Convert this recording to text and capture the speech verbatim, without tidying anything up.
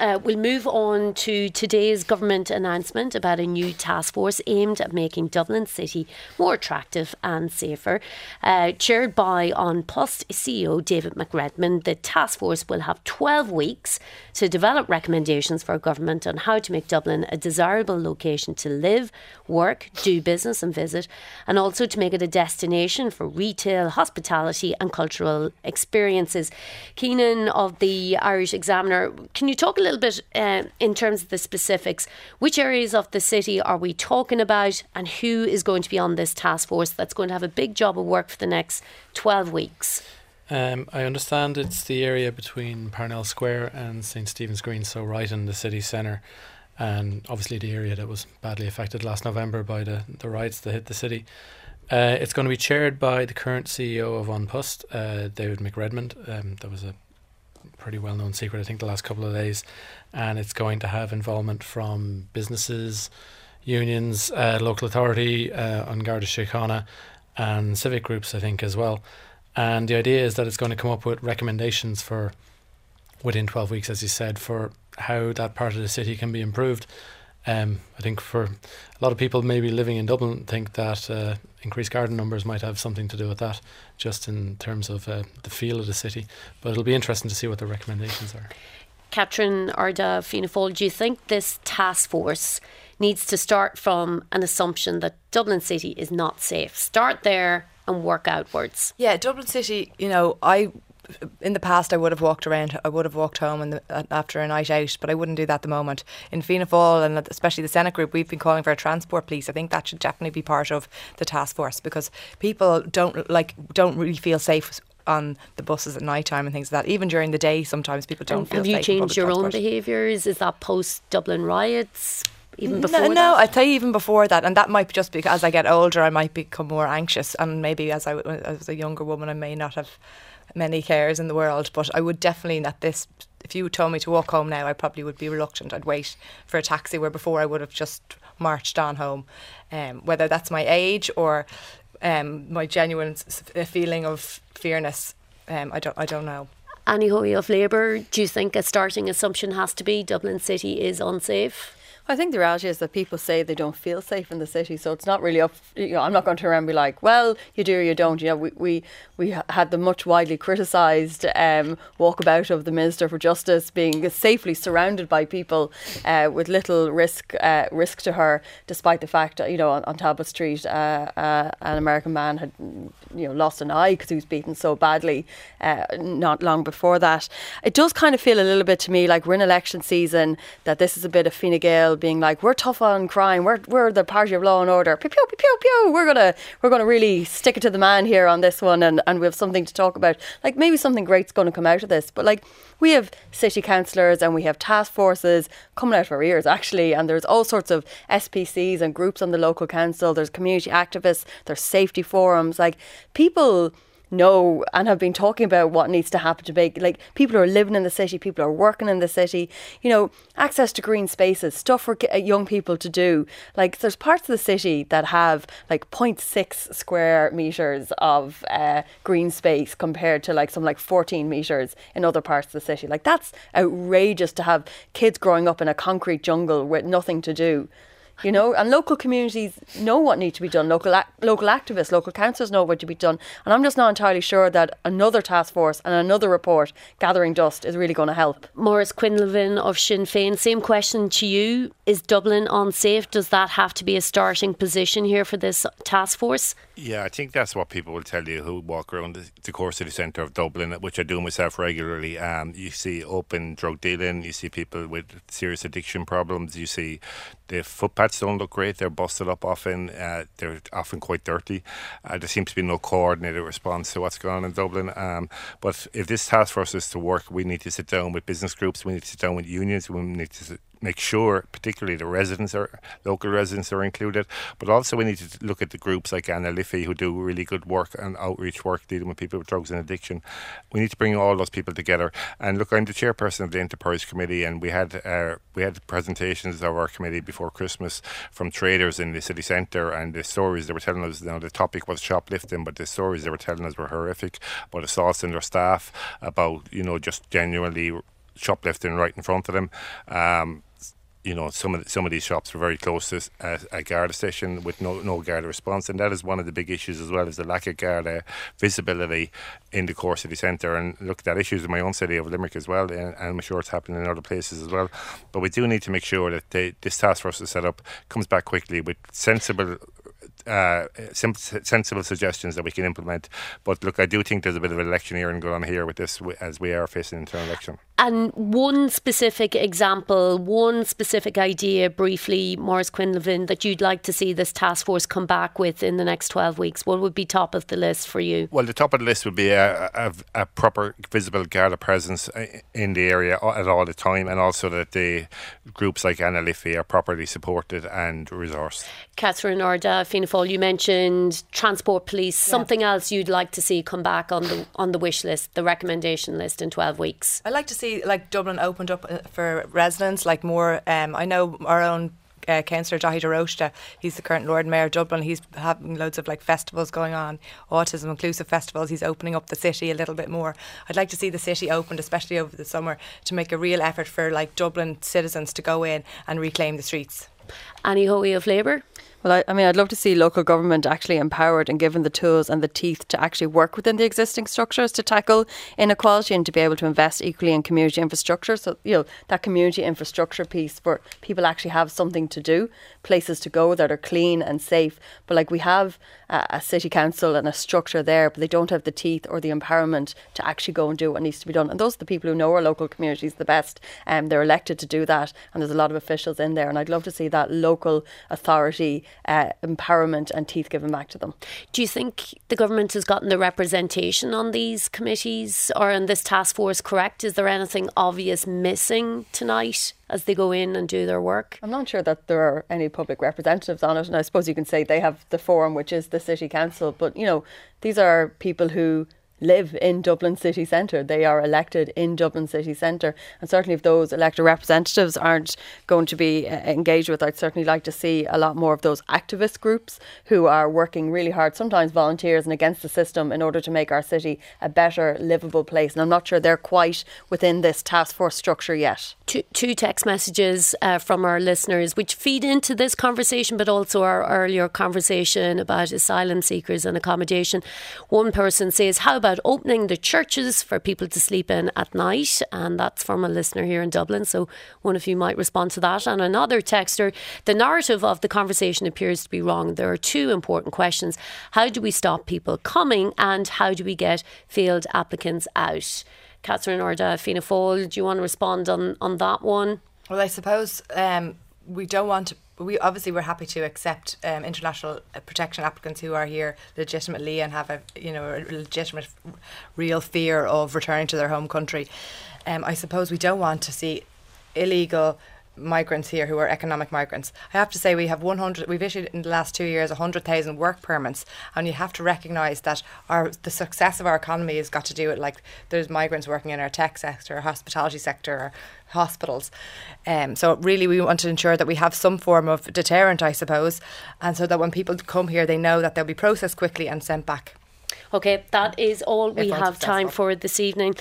Uh, we'll move on to today's government announcement about a new task force aimed at making Dublin City more attractive and safer. Uh, chaired by An Post C E O David McRedmond, the task force will have twelve weeks to develop recommendations for government on how to make Dublin a desirable location to live, work, do business and visit, and also to make it a destination for retail, hospitality and cultural experiences. Keenan of the Irish Examiner, can you talk a little bit uh, in terms of the specifics? Which areas of the city are we talking about, and who is going to be on this task force that's going to have a big job of work for the next twelve weeks? Um, I understand it's the area between Parnell Square and St Stephen's Green, so right in the city centre, and obviously the area that was badly affected last November by the, the riots that hit the city. Uh, it's going to be chaired by the current C E O of An Post, uh, David McRedmond. Um, that was a pretty well-known secret, I think, the last couple of days. And it's going to have involvement from businesses, unions, uh, local authority, uh, An Garda Síochána, and civic groups, I think, as well. And the idea is that it's going to come up with recommendations for, within twelve weeks, as you said, for how that part of the city can be improved. Um, I think for a lot of people maybe living in Dublin think that uh, increased garden numbers might have something to do with that, just in terms of uh, the feel of the city. But it'll be interesting to see what the recommendations are. Catherine Arda Fianna Fáil, do you think this task force needs to start from an assumption that Dublin City is not safe? Start there and work outwards. Yeah, Dublin City, you know, I... in the past I would have walked around, I would have walked home in the, after a night out, but I wouldn't do that at the moment. In Fianna Fáil and especially the Senate group, we've been calling for a transport police. I think that should definitely be part of the task force, because people don't like don't really feel safe on the buses at night time and things like that. Even during the day sometimes people don't and feel safe. Have you changed your transport. own behaviours? Is that post Dublin riots? Even before no, that? no, I'd say even before that, and that might be just because as I get older I might become more anxious, and maybe as I as a younger woman I may not have many cares in the world, but I would definitely, at this, if you told me to walk home now, I probably would be reluctant. I'd wait for a taxi, where before I would have just marched on home. Um, whether that's my age or um, my genuine s- feeling of fearness, um, I don't, I don't know. Annie Hoey of Labour, do you think a starting assumption has to be Dublin City is unsafe? I think the reality is that people say they don't feel safe in the city, so it's not really up. You know, I'm not going to turn around and be like, "Well, you do or you don't." You know, we we, we had the much widely criticised um, walkabout of the Minister for Justice being safely surrounded by people uh, with little risk uh, risk to her, despite the fact that, you know, on, on Talbot Street, uh, uh, an American man had, you know, lost an eye because he was beaten so badly uh, not long before that. It does kind of feel a little bit to me like we're in election season, that this is a bit of Fine Gael being like, we're tough on crime, we're we're the party of law and order, pew pew pew pew pew, we're gonna we're gonna really stick it to the man here on this one, and, and we have something to talk about. Like, maybe something great's going to come out of this, but like, we have city councillors and we have task forces coming out of our ears actually, and there's all sorts of S P Cs and groups on the local council, there's community activists, there's safety forums. Like, people know and have been talking about what needs to happen to make, like, people who are living in the city, people who are working in the city, you know, access to green spaces, stuff for young people to do. Like, there's parts of the city that have like zero point six square metres of uh, green space compared to like some like fourteen metres in other parts of the city. Like, that's outrageous to have kids growing up in a concrete jungle with nothing to do. You know, and local communities know what needs to be done. Local ac- local activists, local councillors know what to be done. And I'm just not entirely sure that another task force and another report gathering dust is really going to help. Maurice Quinlivan of Sinn Féin, same question to you. Is Dublin unsafe? Does that have to be a starting position here for this task force? Yeah, I think that's what people will tell you who walk around the, the core city centre of Dublin, which I do myself regularly. Um, you see open drug dealing, you see people with serious addiction problems, you see the footpaths don't look great, they're busted up often, uh, they're often quite dirty. Uh, there seems to be no coordinated response to what's going on in Dublin. Um, but if this task force is to work, we need to sit down with business groups, we need to sit down with unions, we need to sit make sure particularly the residents are local residents are included, but also we need to look at the groups like Anna Liffey who do really good work and outreach work dealing with people with drugs and addiction. We need to bring all those people together. And look, I'm the chairperson of the Enterprise Committee, and we had uh, we had presentations of our committee before Christmas from traders in the city centre, and the stories they were telling us, you know, the topic was shoplifting, but the stories they were telling us were horrific about assaults on their staff, about, you know, just genuinely shoplifting right in front of them. Um, you know, some of the, some of these shops are very close to a, a Garda station with no no Garda response, and that is one of the big issues as well, is the lack of Garda visibility in the core city centre. And look, that issues in my own city of Limerick as well, and I'm sure it's happening in other places as well. But we do need to make sure that they, this task force is set up, comes back quickly with sensible Uh, sim- sensible suggestions that we can implement. But look, I do think there's a bit of electioneering going on here with this, as we are facing an internal election. And one specific example, one specific idea briefly, Maurice Quinlivan, that you'd like to see this task force come back with in the next twelve weeks, what would be top of the list for you? Well, the top of the list would be a, a, a proper visible Garda presence in the area at all the time, and also that the groups like Anna Liffey are properly supported and resourced. Catherine Orda, Fianna Fáil, you mentioned transport police. Yeah. Something else you'd like to see come back on the on the wish list, the recommendation list in twelve weeks? I'd like to see like Dublin opened up for residents, like more. Um, I know our own uh, councillor Dahi DeRochta, he's the current Lord Mayor of Dublin. He's having loads of like festivals going on, autism inclusive festivals. He's opening up the city a little bit more. I'd like to see the city opened, especially over the summer, to make a real effort for like Dublin citizens to go in and reclaim the streets. Annie Hoey of Labour? Well, I, I mean, I'd love to see local government actually empowered and given the tools and the teeth to actually work within the existing structures to tackle inequality and to be able to invest equally in community infrastructure. So, you know, that community infrastructure piece where people actually have something to do, places to go that are clean and safe. But like we have a, a city council and a structure there, but they don't have the teeth or the empowerment to actually go and do what needs to be done. And those are the people who know our local communities the best. And um, they're elected to do that. And there's a lot of officials in there. And I'd love to see that local authority Uh, empowerment and teeth given back to them. Do you think the government has gotten the representation on these committees or in this task force correct? Is there anything obvious missing tonight as they go in and do their work? I'm not sure that there are any public representatives on it, and I suppose you can say they have the forum, which is the City Council, but you know, these are people who live in Dublin city centre. They are elected in Dublin city centre, and certainly if those elected representatives aren't going to be uh, engaged with, I'd certainly like to see a lot more of those activist groups who are working really hard, sometimes volunteers and against the system, in order to make our city a better livable place. And I'm not sure they're quite within this task force structure yet. Two, two text messages uh, from our listeners which feed into this conversation, but also our earlier conversation about asylum seekers and accommodation. One person says, how about opening the churches for people to sleep in at night? And that's from a listener here in Dublin, so one of you might respond to that. And another texter, the narrative of the conversation appears to be wrong. There are two important questions. How do we stop people coming, and how do we get failed applicants out? Catherine Orda, Fianna Fáil, do you want to respond on, on that one? Well, I suppose um, we don't want to. We obviously we're happy to accept um, international protection applicants who are here legitimately and have a you know a legitimate, real fear of returning to their home country. Um, I suppose we don't want to see illegal migrants here who are economic migrants. I have to say we have one hundred. We've issued in the last two years one hundred thousand work permits, and you have to recognise that our the success of our economy has got to do with like there's migrants working in our tech sector, our hospitality sector, our hospitals. Um, so really we want to ensure that we have some form of deterrent, I suppose, and so that when people come here they know that they'll be processed quickly and sent back. Okay, that is all we If have time unsuccessful. for this evening.